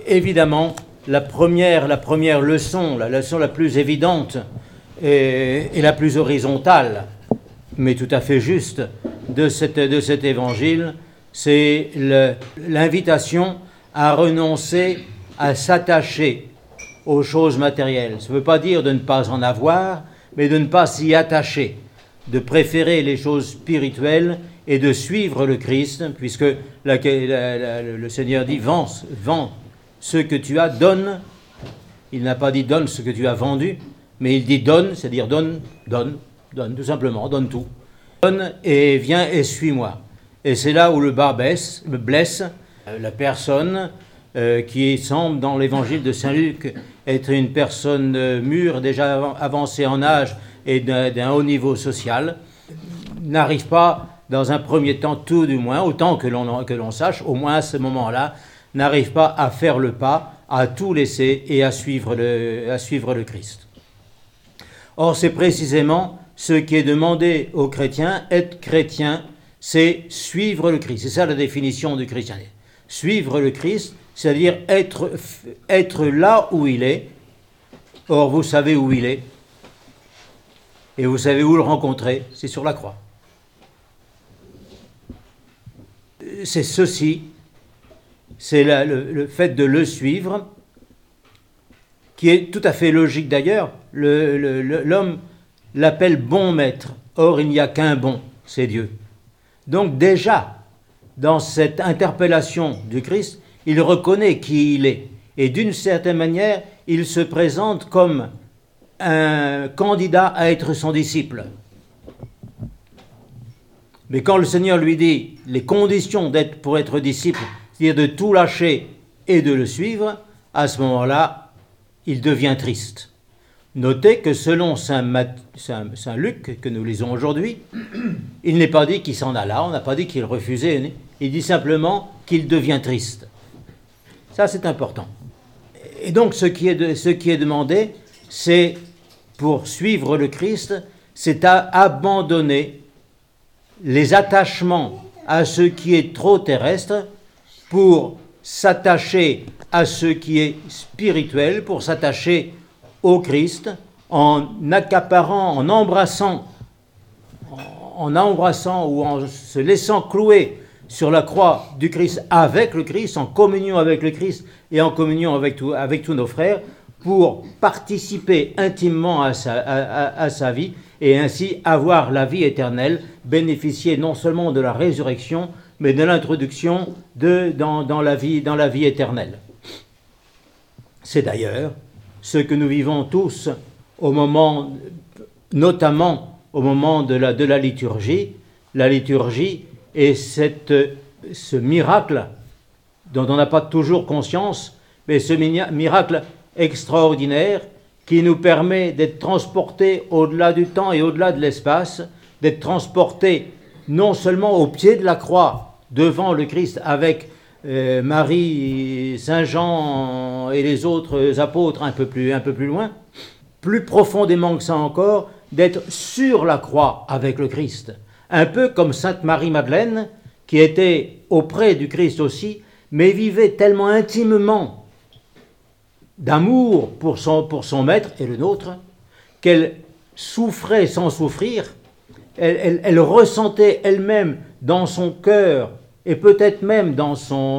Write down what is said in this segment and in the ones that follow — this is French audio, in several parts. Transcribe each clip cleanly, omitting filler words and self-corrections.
évidemment, la première leçon, la leçon la plus évidente et la plus horizontale, mais tout à fait juste, de cet évangile, c'est l'invitation à renoncer à s'attacher aux choses matérielles. Ça ne veut pas dire de ne pas en avoir, mais de ne pas s'y attacher, de préférer les choses spirituelles et de suivre le Christ, puisque le Seigneur dit « Vends ce que tu as, donne ». Il n'a pas dit « donne ce que tu as vendu », mais il dit « donne », c'est-à-dire donne, tout simplement, donne tout. Donne et viens et suis-moi. Et c'est là où le bas blesse la personne qui semble dans l'évangile de Saint-Luc être une personne mûre, déjà avancée en âge et d'un haut niveau social, n'arrive pas, dans un premier temps, tout du moins, autant que l'on sache, au moins à ce moment-là, n'arrive pas à faire le pas, à tout laisser et à suivre le Christ. Or, c'est précisément ce qui est demandé aux chrétiens. Être chrétien, c'est suivre le Christ. C'est ça la définition du christianisme. Suivre le Christ, c'est-à-dire être là où il est. Or, vous savez où il est. Et vous savez où le rencontrer, c'est sur la croix. C'est ceci, c'est le fait de le suivre, qui est tout à fait logique d'ailleurs. L'homme l'appelle bon maître. Or, il n'y a qu'un bon, c'est Dieu. Donc déjà, dans cette interpellation du Christ, il reconnaît qui il est. Et d'une certaine manière, il se présente comme un candidat à être son disciple. Mais quand le Seigneur lui dit les conditions pour être disciple, c'est-à-dire de tout lâcher et de le suivre, à ce moment-là, il devient triste. Notez que selon Saint Luc, que nous lisons aujourd'hui, il n'est pas dit qu'il s'en alla, on n'a pas dit qu'il refusait, il dit simplement qu'il devient triste. Ça, c'est important. Et donc, ce qui est demandé, c'est, pour suivre le Christ, c'est à abandonner les attachements à ce qui est trop terrestre pour s'attacher à ce qui est spirituel, pour s'attacher au Christ, en accaparant, en embrassant ou en se laissant clouer sur la croix du Christ avec le Christ, en communion avec le Christ et en communion avec tous nos frères, pour participer intimement à sa vie et ainsi avoir la vie éternelle, bénéficier non seulement de la résurrection, mais de l'introduction dans la vie éternelle. C'est d'ailleurs ce que nous vivons tous notamment au moment de la liturgie. La liturgie est ce miracle dont on n'a pas toujours conscience, mais ce miracle extraordinaire qui nous permet d'être transportés au-delà du temps et au-delà de l'espace, d'être transportés non seulement au pied de la croix, devant le Christ, avec Marie, Saint Jean et les autres apôtres un peu plus loin, plus profondément que ça encore, d'être sur la croix avec le Christ. Un peu comme Sainte Marie-Madeleine, qui était auprès du Christ aussi, mais vivait tellement intimement d'amour pour son maître et le nôtre, qu'elle souffrait sans souffrir, elle ressentait elle-même dans son cœur et peut-être même dans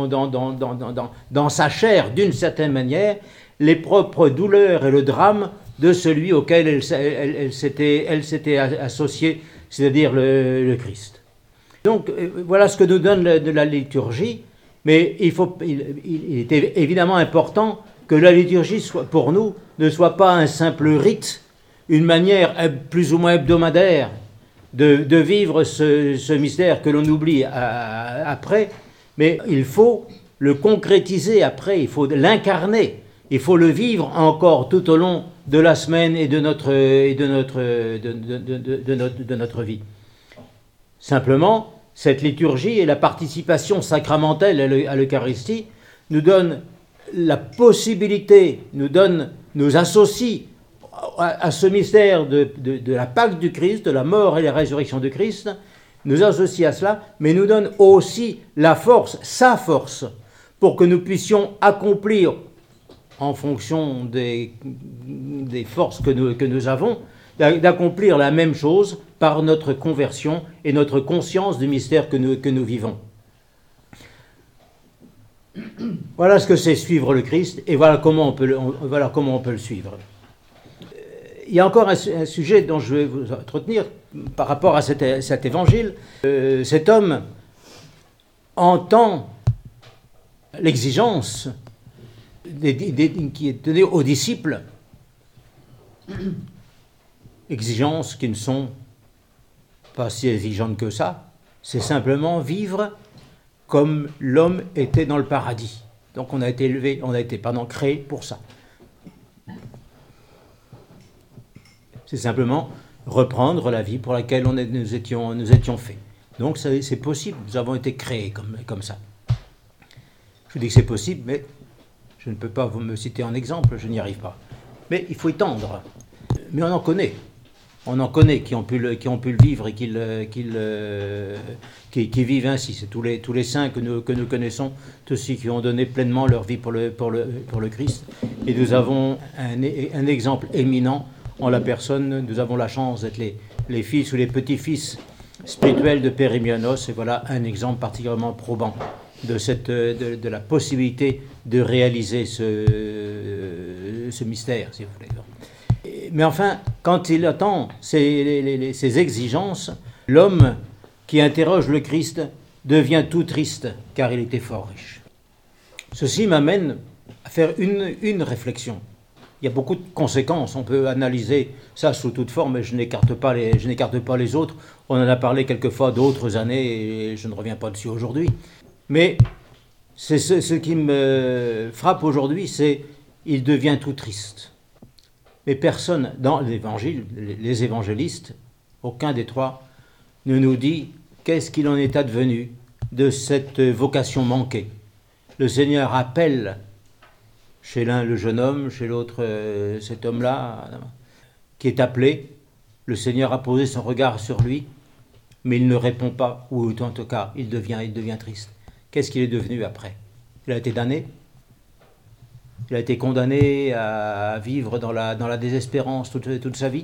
sa chair, d'une certaine manière, les propres douleurs et le drame de celui auquel elle s'était associée, c'est-à-dire le Christ. Donc voilà ce que nous donne la liturgie, mais il est évidemment important que la liturgie, pour nous, ne soit pas un simple rite, une manière plus ou moins hebdomadaire de vivre ce mystère que l'on oublie après, mais il faut le concrétiser après, il faut l'incarner, il faut le vivre encore tout au long de la semaine et de notre vie. Simplement, cette liturgie et la participation sacramentelle à l'Eucharistie nous donnent la possibilité, nous associe à ce mystère de la Pâque du Christ, de la mort et la résurrection du Christ, nous associe à cela, mais nous donne aussi la force, sa force, pour que nous puissions accomplir, en fonction des forces que nous avons, d'accomplir la même chose par notre conversion et notre conscience du mystère que nous vivons. Voilà ce que c'est suivre le Christ, et voilà comment on peut le suivre. Il y a encore un sujet dont je vais vous entretenir par rapport à cet évangile. Cet homme entend l'exigence qui est donnée aux disciples, exigences qui ne sont pas si exigeantes que ça, c'est simplement vivre comme l'homme était dans le paradis. Donc on a été créé pour ça. C'est simplement reprendre la vie pour laquelle nous étions faits. Donc c'est possible, nous avons été créés comme ça. Je dis que c'est possible, mais je ne peux pas vous me citer en exemple, je n'y arrive pas. Mais il faut y tendre. Mais on en connaît. On en connaît qui ont pu le vivre et qui vivent ainsi. C'est tous les saints que nous connaissons, tous ceux qui ont donné pleinement leur vie pour le Christ. Et nous avons un exemple éminent en la personne. Nous avons la chance d'être les fils ou les petits-fils spirituels de Père Émilianos. Et voilà un exemple particulièrement probant de la possibilité de réaliser ce mystère, si vous voulez. Mais enfin, quand il attend ces exigences, l'homme qui interroge le Christ devient tout triste, car il était fort riche. Ceci m'amène à faire une réflexion. Il y a beaucoup de conséquences, on peut analyser ça sous toute forme, mais je n'écarte pas les autres. On en a parlé quelquefois d'autres années, et je ne reviens pas dessus aujourd'hui. Mais c'est ce qui me frappe aujourd'hui, c'est il devient tout triste. Mais personne dans l'évangile, les évangélistes, aucun des trois, ne nous dit qu'est-ce qu'il en est advenu de cette vocation manquée. Le Seigneur appelle chez l'un le jeune homme, chez l'autre cet homme-là, qui est appelé. Le Seigneur a posé son regard sur lui, mais il ne répond pas, ou en tout cas, il devient triste. Qu'est-ce qu'il est devenu après? Il a été damné? Il a été condamné à vivre dans la désespérance toute sa vie?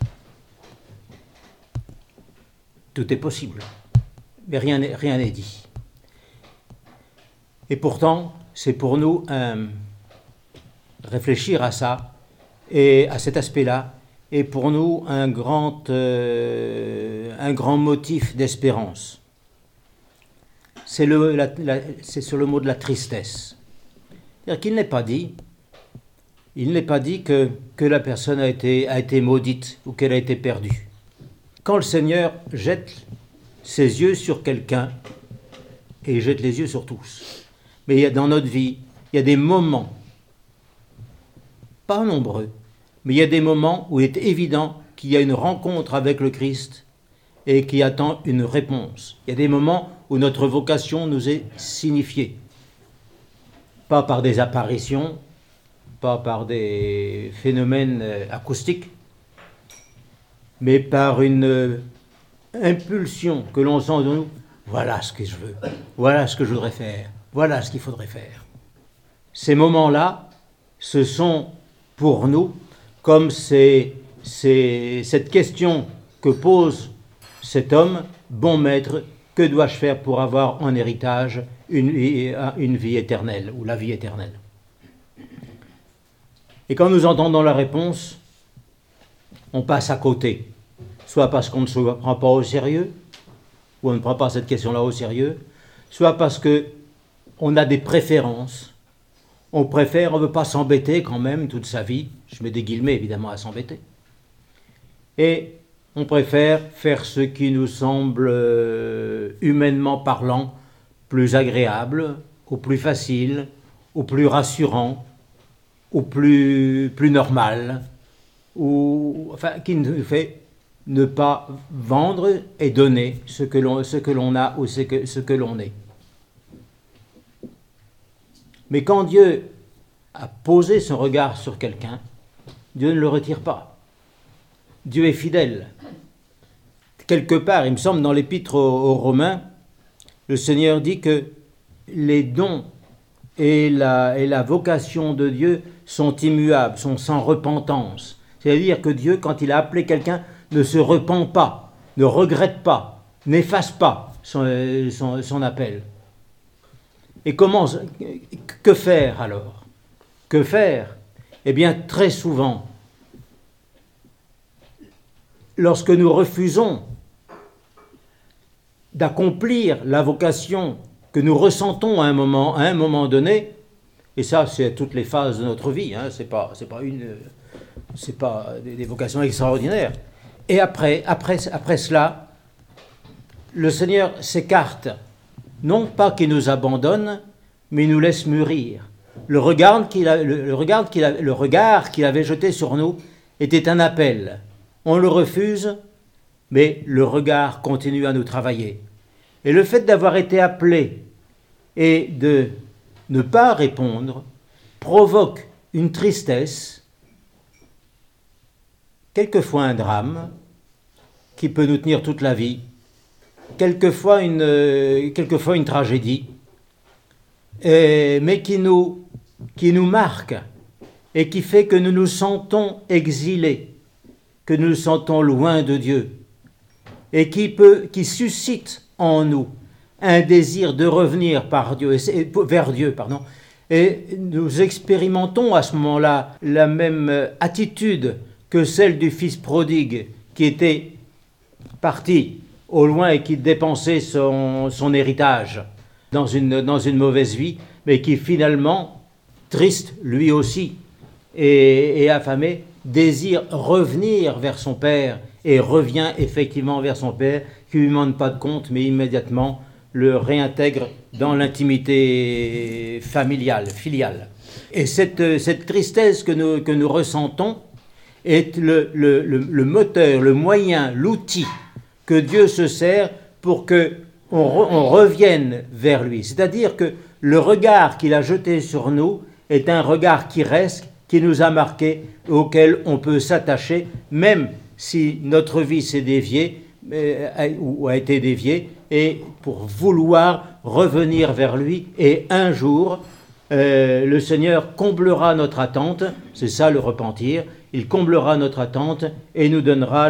Tout est possible, mais rien n'est dit. Et pourtant, c'est pour nous réfléchir à ça, et à cet aspect-là, est pour nous un grand motif d'espérance. C'est sur le mot de la tristesse. C'est-à-dire qu'il n'est pas dit que la personne a été maudite ou qu'elle a été perdue. Quand le Seigneur jette ses yeux sur quelqu'un, et il jette les yeux sur tous, mais dans notre vie, il y a des moments, pas nombreux, mais il y a des moments où il est évident qu'il y a une rencontre avec le Christ et qui attend une réponse. Il y a des moments où notre vocation nous est signifiée. Pas par des apparitions, pas par des phénomènes acoustiques, mais par une impulsion que l'on sent de nous. Voilà ce que je veux, voilà ce que je voudrais faire, voilà ce qu'il faudrait faire. Ces moments-là, ce sont pour nous comme cette question que pose cet homme, bon maître, que dois-je faire pour avoir en héritage une vie éternelle, ou la vie éternelle? Et quand nous entendons la réponse, on passe à côté, soit parce qu'on ne se prend pas au sérieux, ou on ne prend pas cette question-là au sérieux, soit parce qu'on a des préférences. On ne veut pas s'embêter quand même toute sa vie, je mets des guillemets évidemment à s'embêter, et on préfère faire ce qui nous semble, humainement parlant, plus agréable, ou plus facile, ou plus rassurant, ou plus normal, ou enfin qui nous fait ne pas vendre et donner ce que l'on a ou ce que l'on est. Mais quand Dieu a posé son regard sur quelqu'un, Dieu ne le retire pas. Dieu est fidèle. Quelque part, il me semble, dans l'épître aux Romains, le Seigneur dit que les dons et la vocation de Dieu sont immuables, sont sans repentance. C'est-à-dire que Dieu, quand il a appelé quelqu'un, ne se repent pas, ne regrette pas, n'efface pas son appel. Et que faire alors? Que faire? Eh bien, très souvent, lorsque nous refusons d'accomplir la vocation que nous ressentons à un moment donné, et ça c'est à toutes les phases de notre vie, hein, c'est pas des vocations extraordinaires. Et après cela, le Seigneur s'écarte, non pas qu'il nous abandonne, mais il nous laisse mûrir. Le regard qu'il avait jeté sur nous était un appel. On le refuse, mais le regard continue à nous travailler. Et le fait d'avoir été appelé et de ne pas répondre provoque une tristesse, quelquefois un drame, qui peut nous tenir toute la vie, quelquefois une tragédie, mais qui nous marque et qui fait que nous nous sentons exilés, que nous nous sentons loin de Dieu, et qui suscite en nous un désir de revenir vers Dieu. Et nous expérimentons à ce moment-là la même attitude que celle du fils prodigue qui était parti au loin et qui dépensait son héritage dans une mauvaise vie, mais qui finalement, triste lui aussi et affamé, désire revenir vers son père et revient effectivement vers son père qui ne lui demande pas de compte, mais immédiatement le réintègre dans l'intimité familiale, filiale. Et cette tristesse que nous ressentons est le moteur, le moyen, l'outil que Dieu se sert pour qu'on revienne vers lui. C'est-à-dire que le regard qu'il a jeté sur nous est un regard qui reste, qui nous a marqués, auquel on peut s'attacher, même si notre vie s'est déviée ou a été déviée, et pour vouloir revenir vers lui. Et un jour, le Seigneur comblera notre attente, c'est ça le repentir, il comblera notre attente et nous donnera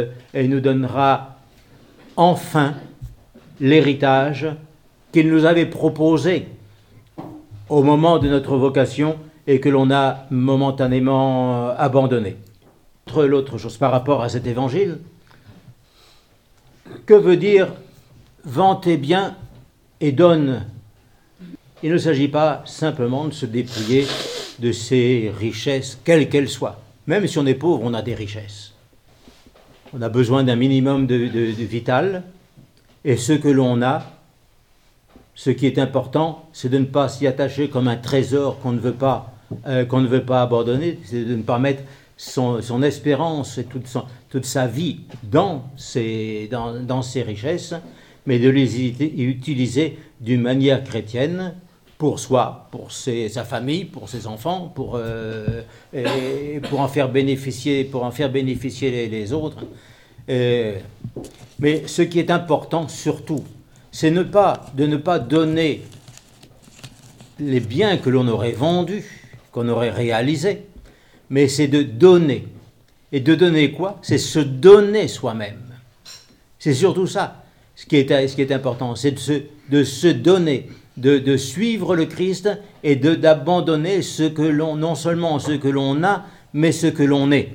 enfin l'héritage qu'il nous avait proposé au moment de notre vocation et que l'on a momentanément abandonné. L'autre chose par rapport à cet évangile, que veut dire vantez bien et donne? Il ne s'agit pas simplement de se dépouiller de ses richesses, quelles qu'elles soient. Même si on est pauvre, on a des richesses. On a besoin d'un minimum de vital, et ce que l'on a, ce qui est important, c'est de ne pas s'y attacher comme un trésor qu'on ne veut pas abandonner, c'est de ne pas mettre son espérance et toute sa vie dans ses richesses, mais de les utiliser d'une manière chrétienne pour soi, pour sa famille, pour ses enfants, pour en faire bénéficier les autres. Mais ce qui est important surtout, c'est de ne pas donner les biens que l'on aurait vendus, qu'on aurait réalisés, mais c'est de donner. Et de donner quoi? C'est se donner soi-même. C'est surtout ça, ce qui est important, c'est de se donner, de suivre le Christ et d'abandonner non seulement ce que l'on a, mais ce que l'on est.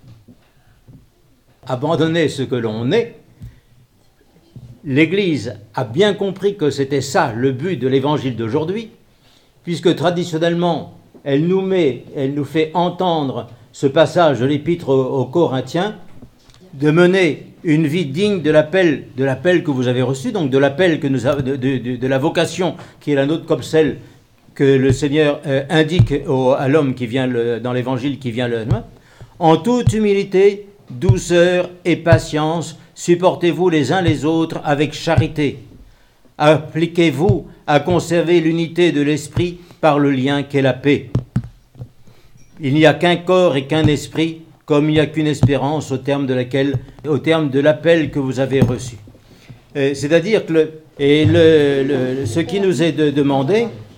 Abandonner ce que l'on est. L'Église a bien compris que c'était ça le but de l'évangile d'aujourd'hui, puisque traditionnellement, elle nous fait entendre ce passage de l'épître aux Corinthiens, de mener une vie digne de l'appel que vous avez reçu, donc de l'appel de la vocation qui est la nôtre, comme celle que le Seigneur indique à l'homme qui vient dans l'évangile qui vient en toute humilité, douceur et patience, supportez-vous les uns les autres avec charité. Appliquez-vous à conserver l'unité de l'esprit par le lien qu'est la paix. Il n'y a qu'un corps et qu'un esprit, comme il n'y a qu'une espérance au terme de l'appel que vous avez reçu. C'est-à-dire que ce qui nous est demandé,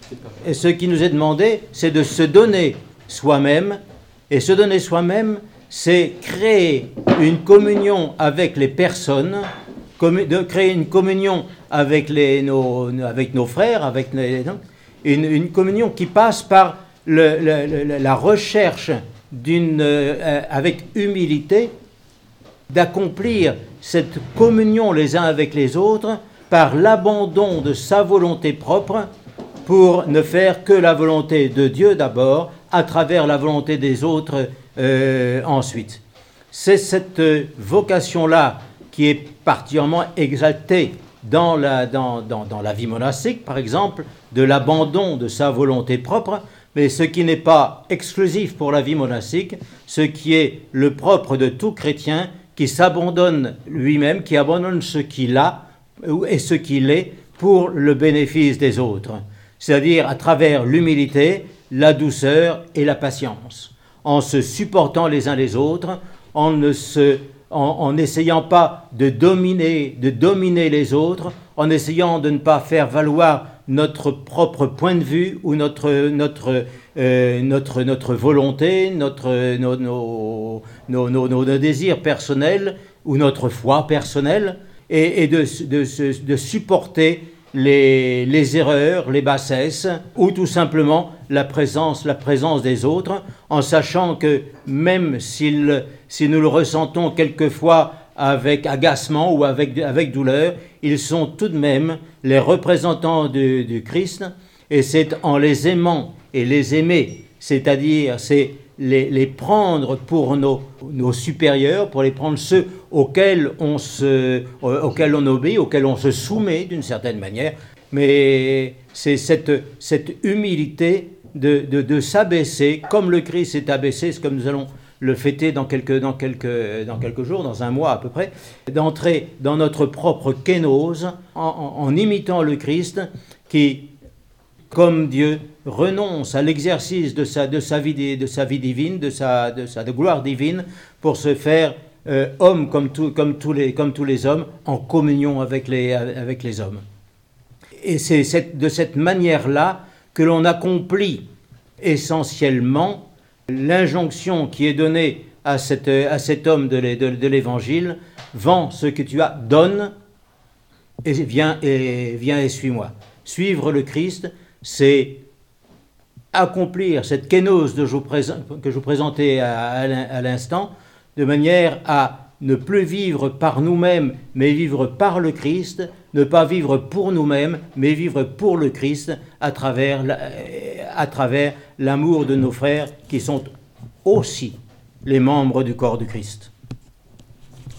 Et ce qui nous est demandé, c'est de se donner soi-même. Et se donner soi-même, c'est créer une communion avec les personnes, de créer une communion avec nos frères, une communion qui passe par la recherche avec humilité, d'accomplir cette communion les uns avec les autres par l'abandon de sa volonté propre pour ne faire que la volonté de Dieu d'abord, à travers la volonté des autres ensuite. C'est cette vocation-là qui est particulièrement exaltée dans la vie monastique, par exemple, de l'abandon de sa volonté propre, mais ce qui n'est pas exclusif pour la vie monastique, ce qui est le propre de tout chrétien qui s'abandonne lui-même, qui abandonne ce qu'il a et ce qu'il est pour le bénéfice des autres, c'est-à-dire à travers l'humilité, la douceur et la patience, en se supportant les uns les autres, en n'essayant pas de dominer les autres, en essayant de ne pas faire valoir notre propre point de vue ou notre volonté, nos désirs personnels ou notre foi personnelle, et de supporter les erreurs, les bassesses, ou tout simplement la présence des autres, en sachant que même si nous le ressentons quelquefois avec agacement ou avec douleur, ils sont tout de même les représentants du Christ, et c'est en les aimant et les aimer, c'est-à-dire c'est les prendre pour nos supérieurs, pour les prendre ceux auxquels on obéit, auxquels on se soumet d'une certaine manière. Mais c'est cette humilité de s'abaisser, comme le Christ s'est abaissé, c'est comme nous allons le fêter dans quelques jours, dans un mois à peu près, d'entrer dans notre propre kénose en imitant le Christ qui, comme Dieu, renonce à l'exercice de sa vie divine, de sa gloire divine, pour se faire homme comme tous les hommes, en communion avec les hommes. Et c'est de cette manière-là que l'on accomplit essentiellement l'injonction qui est donnée à cet homme de l'Évangile: vends ce que tu as, donne, et viens et suis-moi. Suivre le Christ, c'est accomplir cette kénose que je vous présentais à l'instant, de manière à ne plus vivre par nous-mêmes, mais vivre par le Christ, ne pas vivre pour nous-mêmes, mais vivre pour le Christ à travers l'amour de nos frères qui sont aussi les membres du corps du Christ.